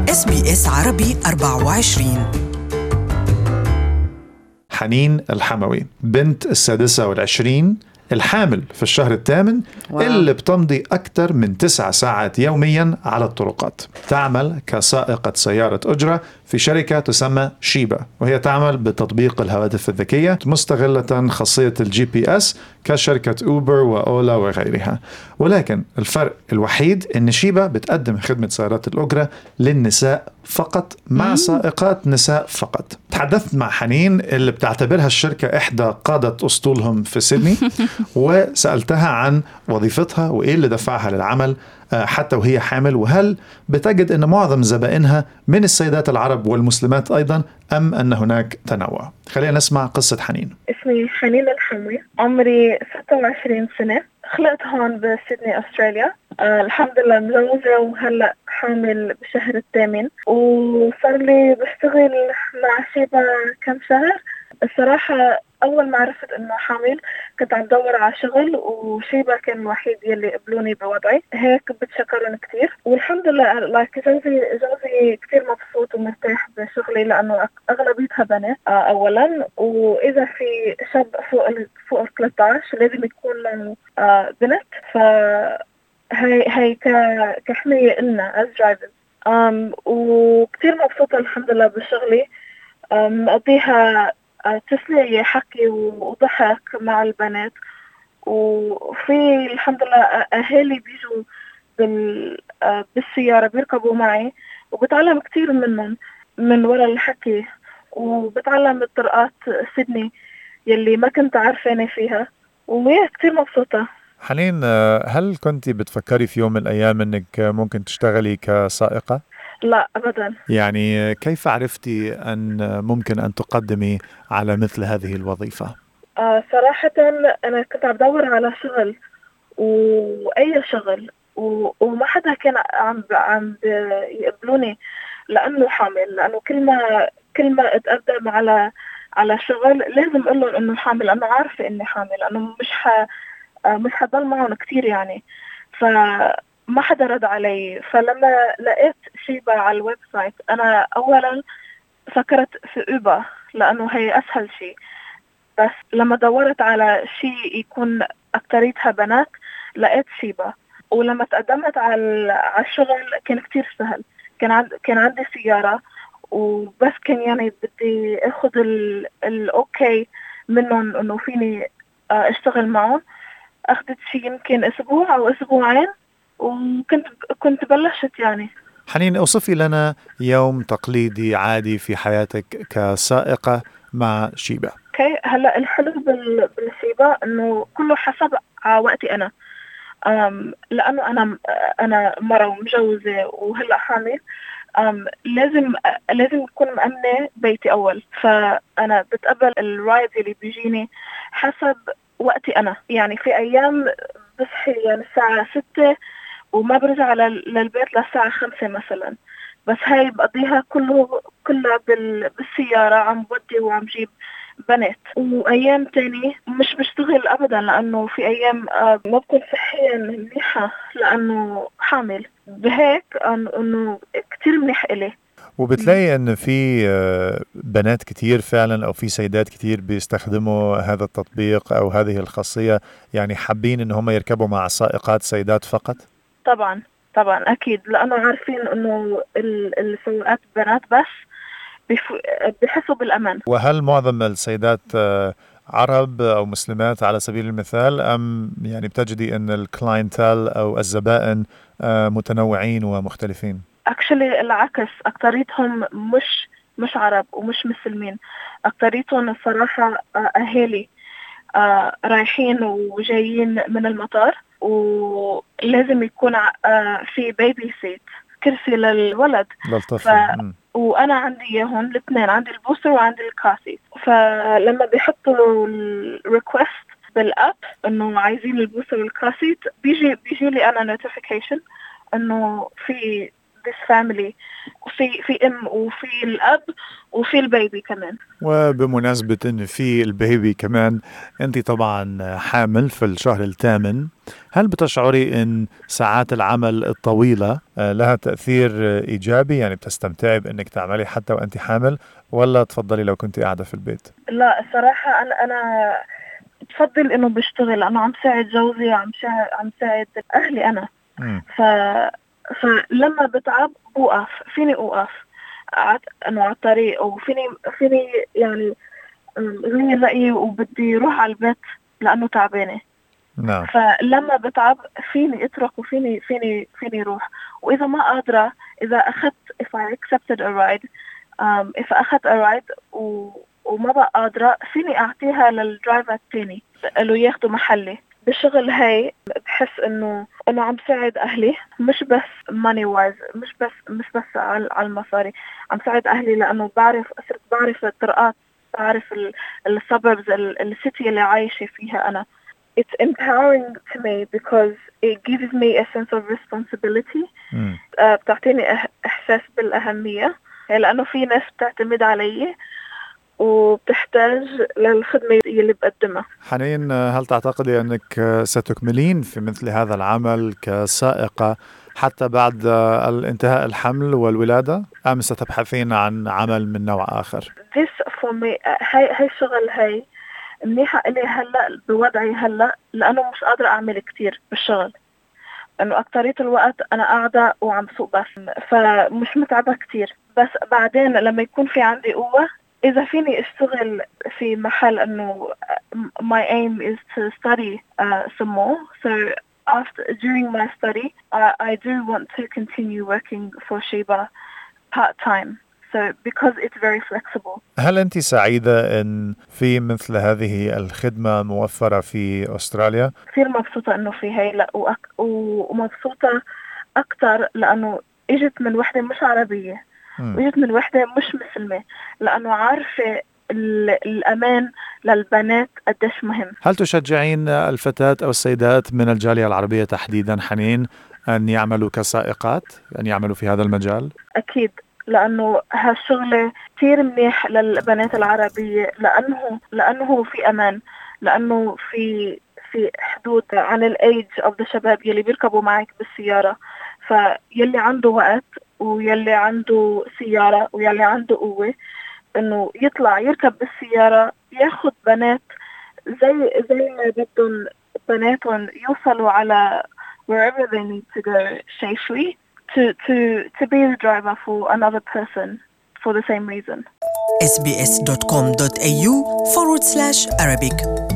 SBS عربي 24. حنين الحموي بنت 26 الحامل في الشهر الثامن اللي بتمضي أكثر من 9 ساعات يوميا على الطرقات. تعمل كسائقة سيارة أجرة في شركة تسمى شيبا، وهي تعمل بتطبيق الهواتف الذكية مستغلة خاصية الGPS كشركة أوبر وأولا وغيرها. ولكن الفرق الوحيد إن شيبا بتقدم خدمة سيارات الأجرة للنساء فقط مع سائقات نساء فقط. تحدثت مع حنين اللي بتعتبرها الشركة إحدى قادة أسطولهم في سيدني وسألتها عن وظيفتها وإيه اللي دفعها للعمل حتى وهي حامل، وهل بتجد أن معظم زبائنها من السيدات العرب والمسلمات أيضا أم أن هناك تنوع. خلينا نسمع قصة حنين. اسمي حنين الحموي، عمري 26 سنة، خلقت هون بسيدني أستراليا. الحمد لله مزوجة وهلأ حامل بشهر الثامن، وصار لي بشتغل مع شيبا كم شهر. الصراحة أول ما عرفت إنه حامل كنت عم دور على شغل، وشيبا كان الوحيد يلي قبلوني بوضعي، هيك بتشكرهم كتير. والحمد لله جوزي كتير مبسوط ومرتاح بشغلي لأنه أغلبيتها بنات أولا، وإذا في شاب فوق 13 لازم يكون له بنت، فهي كحماية إلنا as drivers. وكتير مبسوطة الحمد لله بشغلي، مقضيها تسلية، حكي وضحك مع البنات. وفي الحمد لله أهالي بيجوا بالسيارة بيركبوا معي، وبتعلم كتير منهم من وراء الحكي، وبتعلم الطرقات سيدني يلي ما كنت عارفاني فيها، وهي كتير مبسوطة. حنين، هل كنت بتفكري في يوم من الأيام أنك ممكن تشتغلي كسائقة؟ لا أبدا. يعني كيف عرفتي أن ممكن أن تقدمي على مثل هذه الوظيفة؟ صراحة أنا كنت عم بدور على شغل، وأي شغل، وما حدا كان عم يقبلوني لأنه حامل، لأنه كل ما أتقدم على شغل لازم أقول لهم إنه حامل، أنا عارفة إني حامل، لأنه مش حضل معهم كتير يعني، فما حدا رد علي. فلما لقيت شيبا على الويب سايت، أنا أولا فكرت في أوبا لأنه هي أسهل شيء، بس لما دورت على شيء يكون أكتريتها بنات لقيت شيبا. ولما تقدمت على الشغل كان كتير سهل، كان عندي سيارة، وبس كان يعني بدي أخذ الأوكي منهم إنه فيني أشتغل معهم. أخذت شيء يمكن أسبوع أو أسبوعين وكنت بلشت يعني. حنين، أوصفي لنا يوم تقليدي عادي في حياتك كسائقة مع شيبا. هلا الحلو بالشيبا إنه كله حسب وقتي أنا، لأنه أنا مرة ومجوزة وهلا حامل، لازم أكون مأمنة بيتي أول، فأنا بتقبل الرايد اللي بيجيني حسب وقتي أنا. يعني في أيام بصحي يعني الساعة 6 وما برجع للبيت للساعة 5 مثلا، بس هاي بقضيها كلها بالسيارة، عم بودي وعم جيب بنات. وأيام تاني مش بشتغل أبدا، لأنه في أيام ما بكون صحيا منيحة لأنه حامل، بهيك أنه كتير منيح إلي. وبتلاقي أن في بنات كتير فعلا أو في سيدات كتير بيستخدموا هذا التطبيق أو هذه الخاصية، يعني حابين أن هم يركبوا مع سائقات سيدات فقط؟ طبعا أكيد، لأنه عارفين أنه السواقات بنات بس بيحسوا بالأمان. وهل معظم السيدات عرب أو مسلمات على سبيل المثال، أم يعني بتجدي أن الكلاينتال أو الزبائن متنوعين ومختلفين؟ actually العكس، أكتريتهم مش عرب ومش مسلمين، أكتريتهم الصراحة أهالي رايحين وجايين من المطار، ولازم يكون في بيبي سيت، كرسي للولد للطفل. وأنا عندي إياهم الاثنين، عندي البوستر وعندي الكاسيت. فلما بيحطوا الريكوست بالأب إنه عايزين البوستر والكاسيت، بيجي لي أنا notification إنه في this family. في أم وفي الأب وفي البيبي كمان. وبمناسبة إن في البيبي كمان، أنت طبعا حامل في الشهر الثامن، هل بتشعري إن ساعات العمل الطويلة لها تأثير إيجابي؟ يعني بتستمتعي بإنك تعملي حتى وأنت حامل، ولا تفضلي لو كنت قاعدة في البيت؟ لا الصراحة أنا بفضل إنه بشتغل، أنا عم ساعد جوزي، عم ساعد أهلي أنا. فلما بتعب بوقف، فيني أوقف إنه على الطريق، وفيني يعني غير رأيي وبدي روح على البيت لأنه تعبانة. نعم. فلما بتعب فيني اترك وفيني روح. وإذا ما قادرة، إذا أخذت if I accepted a ride if أخذت a ride وما بقى قادرة، فيني أعطيها للدرايفر التاني اللي ياخدوا محلي. بالشغل هاي بحس إنه عم ساعد أهلي، مش بس money wise، مش بس على المصاري، عم ساعد أهلي لأنه صرت بعرف الطرقات، بعرف السبربز، السيتي اللي عايشة فيها أنا. It's empowering to me because it gives me a sense of responsibility. بتعطيني إحساس بالأهمية، لأنه في ناس بتعتمد علي وبتحتاج للخدمة اللي بقدمها. حنين، هل تعتقدي أنك ستكملين في مثل هذا العمل كسائقة حتى بعد الانتهاء الحمل والولادة، أم ستبحثين عن عمل من نوع آخر؟ This for me، هاي الشغل هاي منيحة إلي هلأ بوضعي هلأ، لأنه مش قادرة أعمل كتير بالشغل، إنه أكترية الوقت أنا قاعدة وعم سوق بس، فمش متعبة كتير. بس بعدين لما يكون في عندي قوة، إذا فيني أشتغل في محل إنه my aim is to study some more. So during my study, I do want to continue working for Sheba part-time. So because it's very flexible. هل أنت سعيدة إن في مثل هذه الخدمة موفرة في أستراليا؟ كثير مبسوطة إنه في هاي، لا ومبسوطة أكتر لأنه إجت من وحدة مش عربية، وإجت من وحدة مش مسلمة، لأنه عارفة الأمان للبنات قديش مهم. هل تشجعين الفتاة أو السيدات من الجالية العربية تحديدا حنين أن يعملوا كسائقات، أن يعملوا في هذا المجال؟ أكيد، لأنه هالشغلة كتير منيح للبنات العربية، لأنه في أمان، لأنه في حدود عن الأيج of the شباب يلي بيركبوا معك بالسيارة. فيلي عنده وقت ويلي عنده سيارة ويلي عنده قوة إنه يطلع يركب بالسيارة، ياخد بنات زي ما بدهم بناتهم يوصلوا على wherever they need to go safely. To be the driver for another person for the same reason. sbs.com.au/Arabic